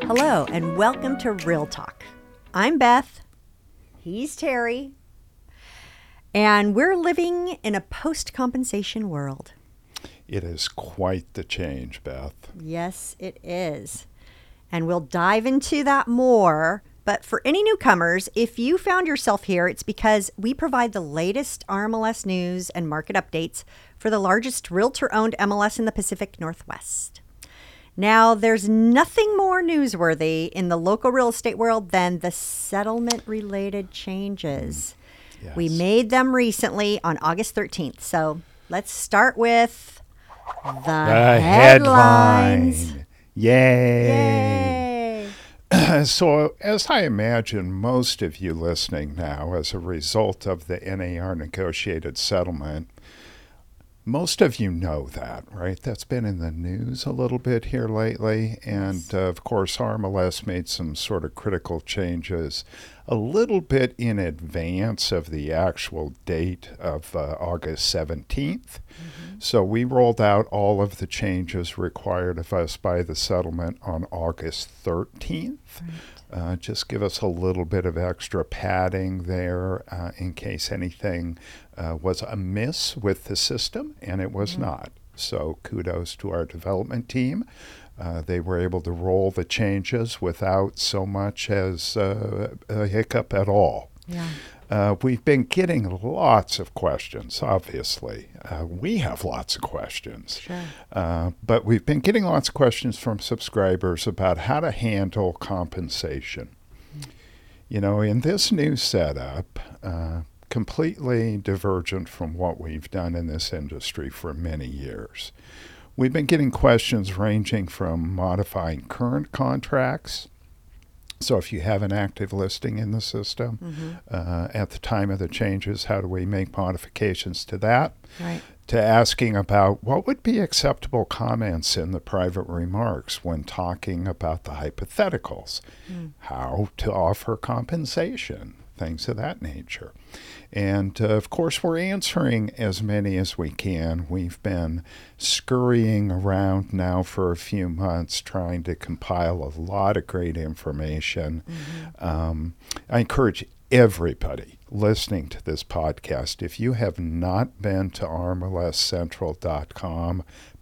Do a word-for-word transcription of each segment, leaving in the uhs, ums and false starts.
Hello, and welcome to Real Talk. I'm Beth. He's Terry. And we're living in a post-compensation world. It is quite the change, Beth. Yes, it is. And we'll dive into that more. But for any newcomers, if you found yourself here, it's because we provide the latest R M L S news and market updates for the largest realtor-owned M L S in the Pacific Northwest. Now, there's nothing more newsworthy in the local real estate world than the settlement-related changes. Mm, yes. We made them recently on August thirteenth. So let's start with the, The headlines. headline. Yay. Yay. So, as I imagine most of you listening now, as a result of the N A R negotiated settlement, most of you know that, right? That's been in the news a little bit here lately. And Yes. uh, of course, R M L S made some sort of critical changes a little bit in advance of the actual date of uh, August seventeenth. Mm-hmm. So we rolled out all of the changes required of us by the settlement on August thirteenth. Right. Uh, just give us a little bit of extra padding there uh, in case anything uh, was amiss with the system, and it was mm-hmm. not. So kudos to our development team. Uh, they were able to roll the changes without so much as uh, a hiccup at all. Yeah. Uh, we've been getting lots of questions, obviously. Uh, we have lots of questions. Sure. Uh, but we've been getting lots of questions from subscribers about how to handle compensation. Mm. You know, in this new setup, uh, completely divergent from what we've done in this industry for many years. We've been getting questions ranging from modifying current contracts. So if you have an active listing in the system, mm-hmm. uh, at the time of the changes, how do we make modifications to that? Right. To asking about what would be acceptable comments in the private remarks when talking about the hypotheticals, mm. how to offer compensation, things of that nature. And, uh, of course, we're answering as many as we can. We've been scurrying around now for a few months trying to compile a lot of great information. Mm-hmm. Um, I encourage everybody listening to this podcast, if you have not been to R M L S central dot com,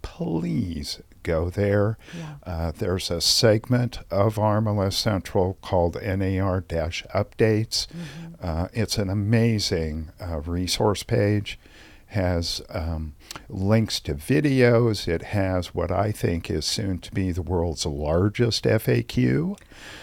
please go there. Yeah. Uh, there's a segment of R M L S Central called N A R Updates. Mm-hmm. Uh, it's an amazing uh, resource page. Has um, links to videos. It has what I think is soon to be the world's largest F A Q.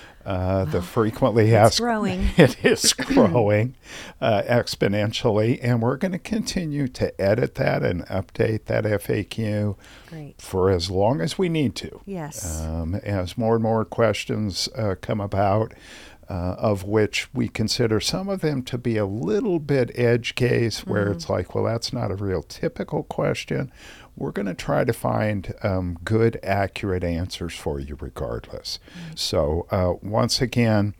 Uh, the frequently it's asked. growing. It is growing uh, exponentially, and we're going to continue to edit that and update that F A Q Great. For as long as we need to. Yes. Um, as more and more questions uh, come about, uh, of which we consider some of them to be a little bit edge case, where mm-hmm. it's like, well, that's not a real typical question. We're going to try to find um, good, accurate answers for you regardless. Mm-hmm. So uh, once again,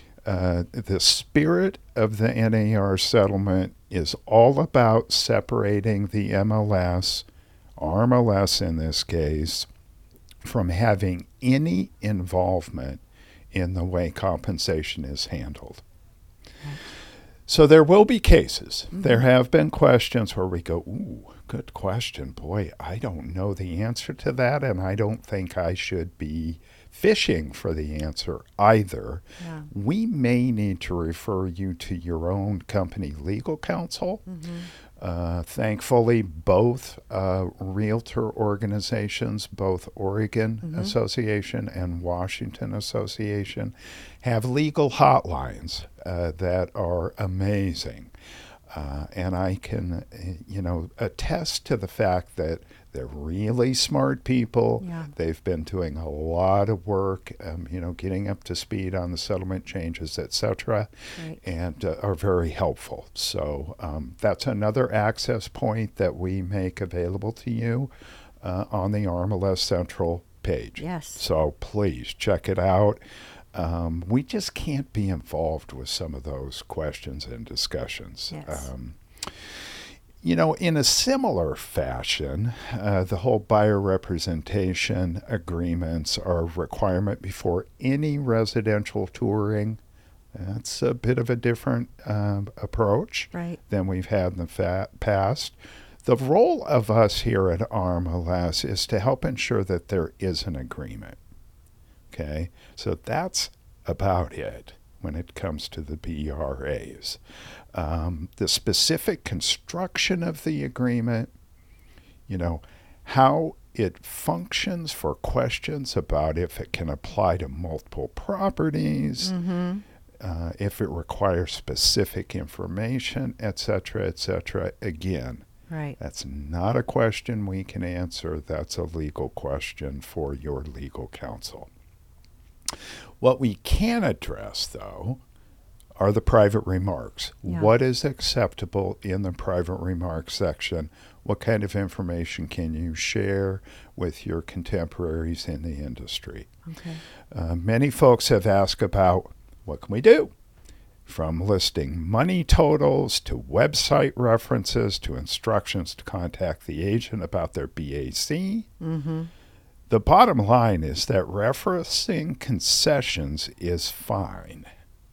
uh, the spirit of the N A R settlement is all about separating the M L S, R M L S in this case, from having any involvement in the way compensation is handled. Mm-hmm. So there will be cases. Mm-hmm. There have been questions where we go, ooh, good question. Boy, I don't know the answer to that, and I don't think I should be fishing for the answer either. Yeah. We may need to refer you to your own company legal counsel. Mm-hmm. Uh, thankfully, both uh, realtor organizations, both Oregon mm-hmm. Association and Washington Association, have legal hotlines uh, that are amazing. Uh, and I can, you know, attest to the fact that they're really smart people. Yeah. They've been doing a lot of work, um, you know, getting up to speed on the settlement changes, et cetera, right. and uh, are very helpful. So um, that's another access point that we make available to you uh, on the R M L S Central page. Yes. So please check it out. Um, we just can't be involved with some of those questions and discussions. Yes. Um, You know, in a similar fashion, uh, the whole buyer representation agreements are a requirement before any residential touring. That's a bit of a different um, approach Right. than we've had in the fa- past. The role of us here at R M L S is to help ensure that there is an agreement. Okay, so that's about it when it comes to the B R As. Um, the specific construction of the agreement, you know, how it functions for questions about if it can apply to multiple properties, Mm-hmm. uh, if it requires specific information, et cetera, et cetera. Again, Right. that's not a question we can answer. That's a legal question for your legal counsel. What we can address, though, are the private remarks. Yeah. What is acceptable in the private remarks section? What kind of information can you share with your contemporaries in the industry? Okay. Uh, many folks have asked about what can we do? From listing money totals to website references to instructions to contact the agent about their B A C. Mm-hmm. The bottom line is that referencing concessions is fine,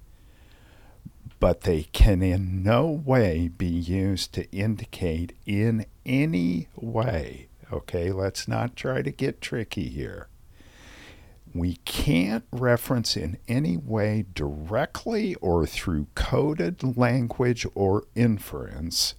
but they can in no way be used to indicate in any way, okay, let's not try to get tricky here. We can't reference in any way directly or through coded language or inference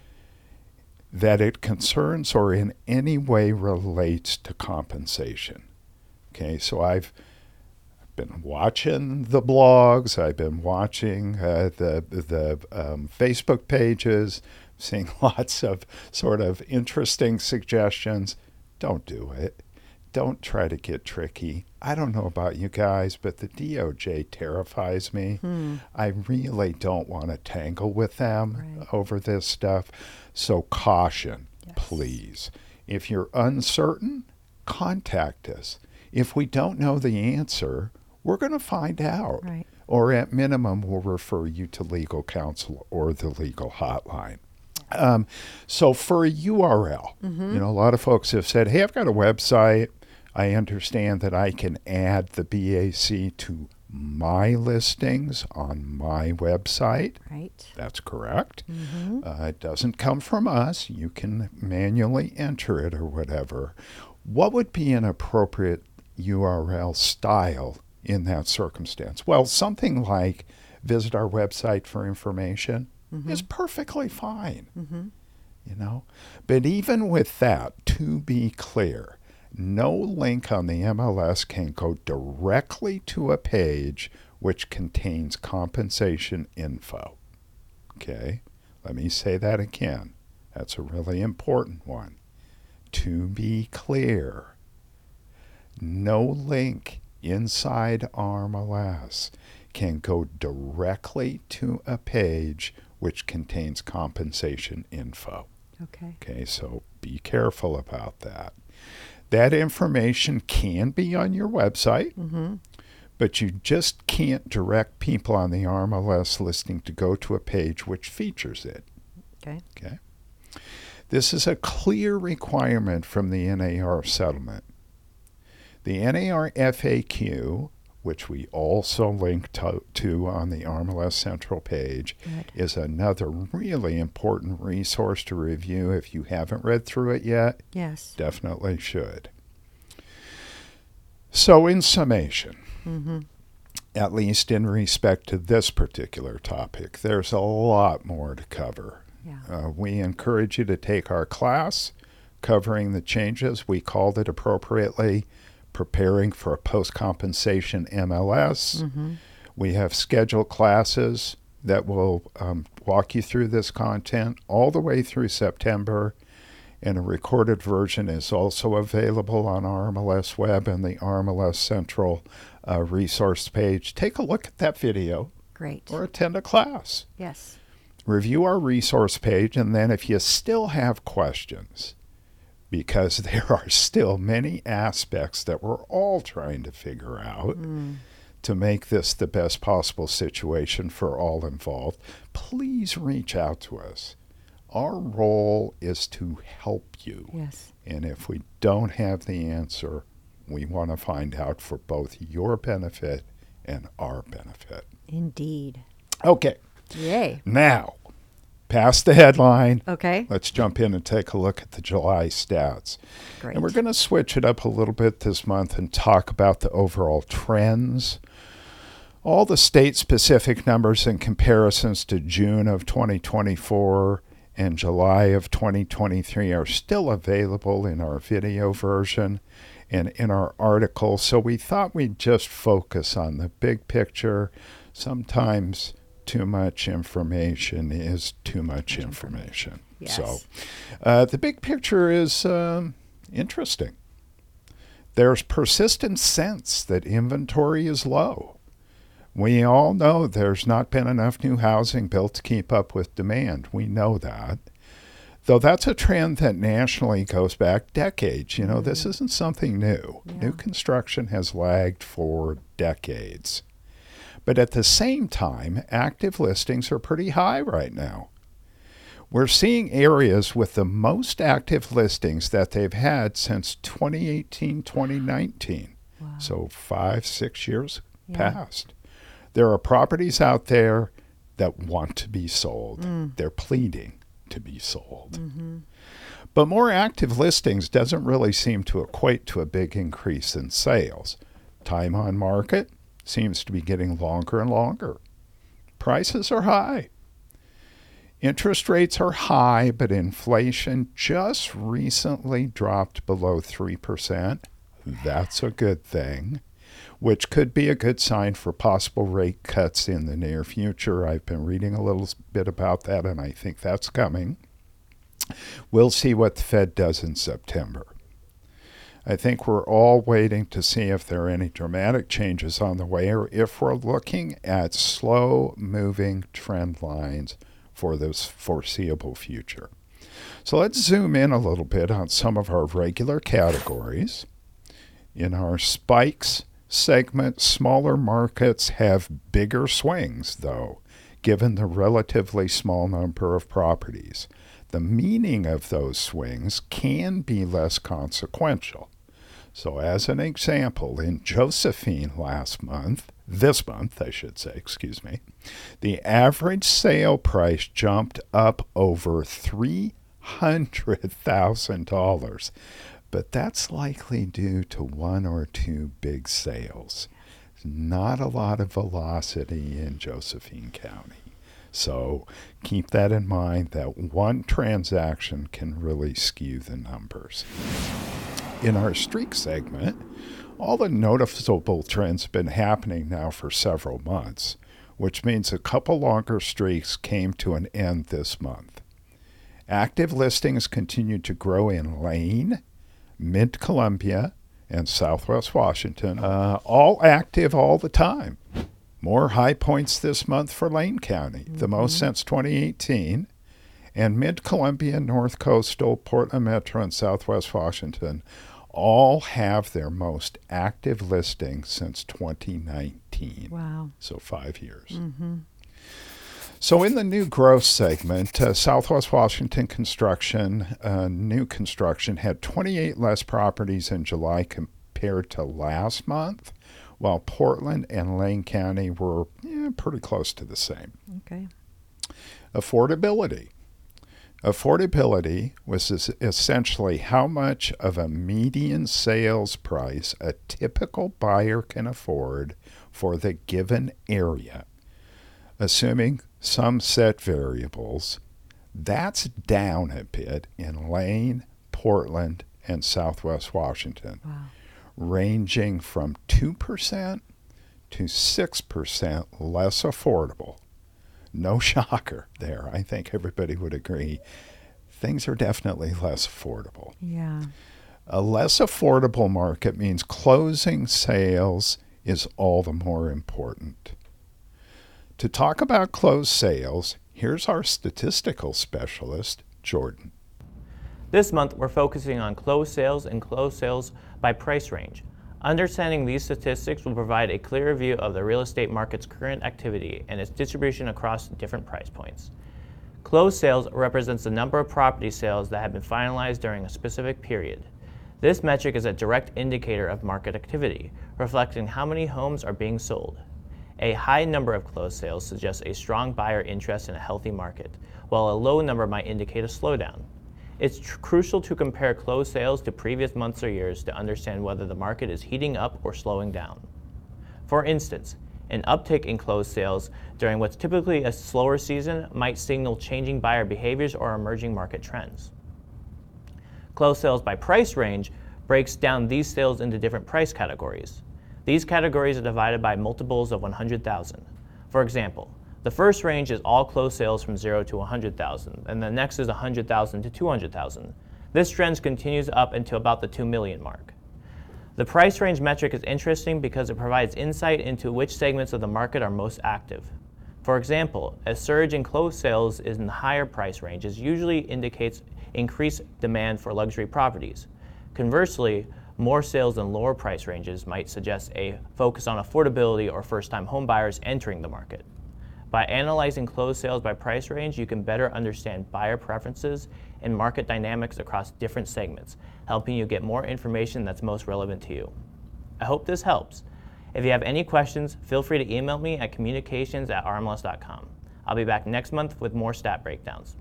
that it concerns or in any way relates to compensation. Okay, so I've been watching the blogs, I've been watching uh, the the um, Facebook pages, seeing lots of sort of interesting suggestions. Don't do it. Don't try to get tricky. I don't know about you guys, but the D O J terrifies me. Hmm. I really don't want to tangle with them Right. over this stuff. So caution, Yes. please. If you're uncertain, contact us. If we don't know the answer, we're going to find out. Right. Or at minimum, we'll refer you to legal counsel or the legal hotline. Um, so for a U R L, Mm-hmm. you know, a lot of folks have said, hey, I've got a website. I understand that I can add the B A C to my listings on my website. Right. That's correct. Mm-hmm. Uh, it doesn't come from us. You can manually enter it or whatever. What would be an appropriate U R L style in that circumstance? Well, something like visit our website for information Mm-hmm. is perfectly fine, Mm-hmm. you know. But even with that, to be clear, no link on the M L S can go directly to a page which contains compensation info. Okay, let me say that again. That's a really important one. To be clear, no link inside R M L S can go directly to a page which contains compensation info. Okay. Okay, so be careful about that. That information can be on your website, Mm-hmm. but you just can't direct people on the R M L S listing to go to a page which features it. Okay. Okay. This is a clear requirement from the N A R settlement. The N A R F A Q, which we also link to, to on the R M L S Central page, Good. is another really important resource to review. If you haven't read through it yet, Yes. definitely should. So in summation, Mm-hmm. at least in respect to this particular topic, there's a lot more to cover. Yeah. Uh, we encourage you to take our class covering the changes. We called it appropriately Preparing for a Post-Compensation M L S. Mm-hmm. We have scheduled classes that will um, walk you through this content all the way through September, and a recorded version is also available on R M L S Web and the R M L S Central uh, resource page. Take a look at that video Great. or attend a class. Yes. Review our resource page, and then if you still have questions, because there are still many aspects that we're all trying to figure out Mm. to make this the best possible situation for all involved, please reach out to us. Our role is to help you. Yes. And if we don't have the answer, we want to find out for both your benefit and our benefit. Indeed. Okay. Yay. Now, past the headline. Okay. Let's jump in and take a look at the July stats. Great. And we're going to switch it up a little bit this month and talk about the overall trends. All the state-specific numbers and comparisons to June of twenty twenty-four and July of twenty twenty-three are still available in our video version and in our article. So we thought we'd just focus on the big picture. Sometimes too much information is too much information. Yes. So uh, the big picture is um, interesting. There's persistent sense that inventory is low. We all know there's not been enough new housing built to keep up with demand. We know that. Though that's a trend that nationally goes back decades. You know, mm-hmm. This isn't something new. Yeah. New construction has lagged for decades. But at the same time, active listings are pretty high right now. We're seeing areas with the most active listings that they've had since twenty eighteen, twenty nineteen. Wow. So five, six years yeah. past. There are properties out there that want to be sold. Mm. They're pleading to be sold. Mm-hmm. But more active listings doesn't really seem to equate to a big increase in sales. Time on market seems to be getting longer and longer. Prices are high. Interest rates are high, but inflation just recently dropped below three percent. That's a good thing, which could be a good sign for possible rate cuts in the near future. I've been reading a little bit about that, and I think that's coming. We'll see what the Fed does in September. I think we're all waiting to see if there are any dramatic changes on the way or if we're looking at slow-moving trend lines for this foreseeable future. So let's zoom in a little bit on some of our regular categories. In our spikes segment, smaller markets have bigger swings, though, given the relatively small number of properties. The meaning of those swings can be less consequential. So as an example, in Josephine last month, this month, I should say, excuse me, the average sale price jumped up over three hundred thousand dollars. But that's likely due to one or two big sales. Not a lot of velocity in Josephine County. So keep that in mind, that one transaction can really skew the numbers. In our streak segment, all the noticeable trends have been happening now for several months, which means a couple longer streaks came to an end this month. Active listings continued to grow in Lane, Mid-Columbia, and Southwest Washington, uh, all active all the time. More high points this month for Lane County, mm-hmm. the most since twenty eighteen, and Mid-Columbia, North Coastal, Portland Metro, and Southwest Washington all have their most active listings since twenty nineteen. Wow. So five years. Mm-hmm. So in the new growth segment, uh, Southwest Washington construction, uh, new construction, had twenty-eight less properties in July compared to last month, while Portland and Lane County were yeah, pretty close to the same. Okay. Affordability. Affordability was essentially how much of a median sales price a typical buyer can afford for the given area, assuming some set variables. That's down a bit in Lane, Portland, and Southwest Washington, wow. ranging from two percent to six percent less affordable. No shocker there. I think everybody would agree. Things are definitely less affordable. Yeah. A less affordable market means closing sales is all the more important. To talk about closed sales, here's our statistical specialist, Jordan. This month, we're focusing on closed sales and closed sales by price range. Understanding these statistics will provide a clearer view of the real estate market's current activity and its distribution across different price points. Closed sales represents the number of property sales that have been finalized during a specific period. This metric is a direct indicator of market activity, reflecting how many homes are being sold. A high number of closed sales suggests a strong buyer interest in a healthy market, while a low number might indicate a slowdown. It's tr- crucial to compare closed sales to previous months or years to understand whether the market is heating up or slowing down. For instance, an uptick in closed sales during what's typically a slower season might signal changing buyer behaviors or emerging market trends. Closed sales by price range breaks down these sales into different price categories. These categories are divided by multiples of one hundred thousand. For example, the first range is all closed sales from zero to one hundred thousand, and the next is one hundred thousand to two hundred thousand. This trend continues up until about the two million mark. The price range metric is interesting because it provides insight into which segments of the market are most active. For example, a surge in closed sales in the higher price ranges usually indicates increased demand for luxury properties. Conversely, more sales in lower price ranges might suggest a focus on affordability or first-time home buyers entering the market. By analyzing closed sales by price range, you can better understand buyer preferences and market dynamics across different segments, helping you get more information that's most relevant to you. I hope this helps. If you have any questions, feel free to email me at communications at r m l s dot com. I'll be back next month with more stat breakdowns.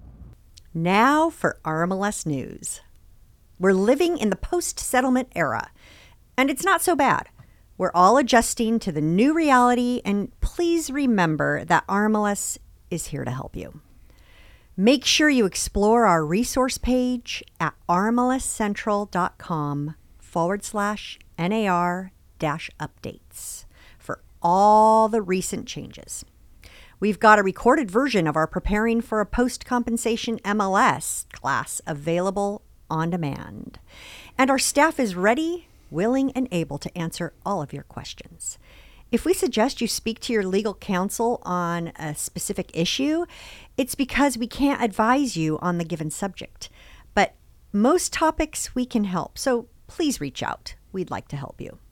Now for R M L S News. We're living in the post-settlement era, and it's not so bad. We're all adjusting to the new reality, and please remember that R M L S is here to help you. Make sure you explore our resource page at rmlscentral.com forward slash NAR dash updates for all the recent changes. We've got a recorded version of our Preparing for a Post-Compensation M L S class available on demand. And our staff is ready, willing, and able to answer all of your questions. If we suggest you speak to your legal counsel on a specific issue, it's because we can't advise you on the given subject. But most topics we can help, so please reach out. We'd like to help you.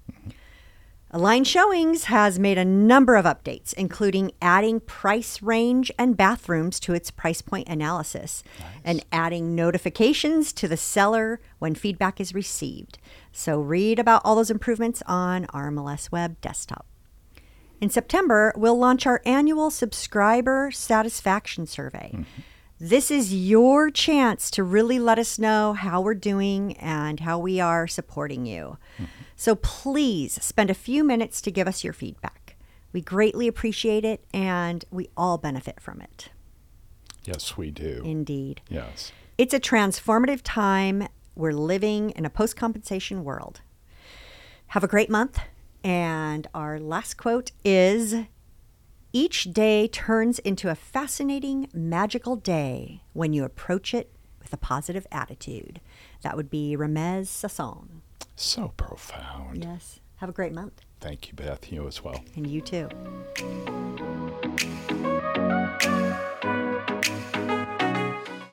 Align Showings has made a number of updates, including adding price range and bathrooms to its price point analysis, nice. And adding notifications to the seller when feedback is received. So read about all those improvements on R M L S Web Desktop. In September, we'll launch our annual subscriber satisfaction survey. Mm-hmm. This is your chance to really let us know how we're doing and how we are supporting you. Mm-hmm. So please spend a few minutes to give us your feedback. We greatly appreciate it, and we all benefit from it. Yes, we do. Indeed. Yes. It's a transformative time. We're living in a post-compensation world. Have a great month. And our last quote is, each day turns into a fascinating, magical day when you approach it with a positive attitude. That would be Ramez Sasson. So profound. Yes. Have a great month. Thank you, Beth. You as well. And you too.